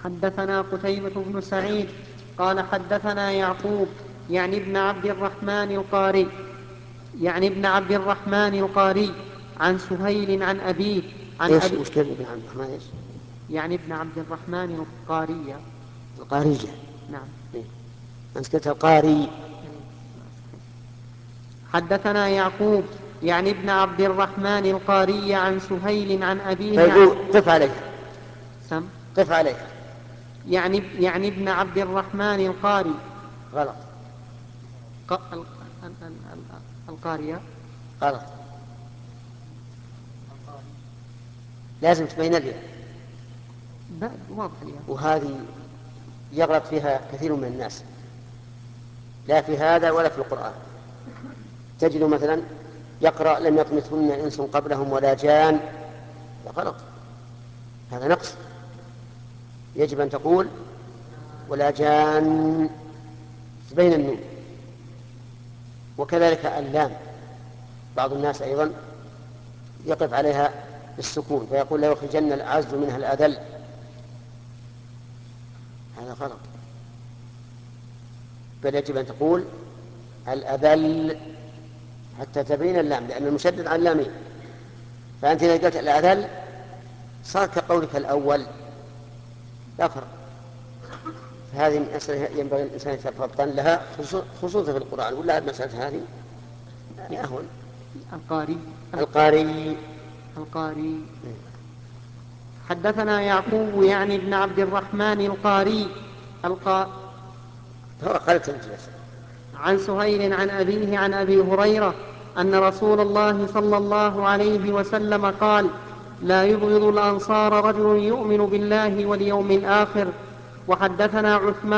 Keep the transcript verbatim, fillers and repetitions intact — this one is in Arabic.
حدثنا قتيبة بن سعيد قال حدثنا يعقوب يعني ابن عبد الرحمن القاري يعني ابن عبد الرحمن القاري عن سهيل عن أبيه عن إيش أبي وش كيف ابن عبد الرحمن إيش؟ يعني ابن عبد الرحمن القاري. القارية. نعم. إيه؟ أنت قلت القاري. حدثنا يعقوب يعني ابن عبد الرحمن القاري عن سهيل عن أبيه عن طيب قف عليها. سم قف عليها. يعني يعني ابن عبد الرحمن القاري. غلط. ق... ال... ال... ال... ال... القارية. غلط. لازم تبين لي. لا واضح اليوم. وهذه يغلط فيها كثير من الناس، لا في هذا ولا في القرآن. تجد مثلا يقرأ لم يطمثهن إنس قبلهم ولا جان، غلط، هذا نقص. يجب أن تقول ولا جان، تبين النون. وكذلك اللام، بعض الناس أيضا يقف عليها بالسكون فيقول لا يخرجن الأعز منها الأذل، هذا غلط، بل يجب أن تقول الأذل حتى تبين اللام، لأن المشدد عن اللامين. فأنت إذا قلت الأذل صار كقولك الأول، لا فرق. فهذه مسألة ينبغي الإنسان يتفطن لها، خصوصا في القرآن، ولا المسألة هذه أهون. القاري. القاري. القاري. حدثنا يعقوب يعني ابن عبد الرحمن القاري القا... هو قالت الجلسة. عن سهيل عن أبيه عن أبي هريرة أن رسول الله صلى الله عليه وسلم قال لا يبغض الأنصار رجل يؤمن بالله واليوم الآخر. وحدثنا عثمان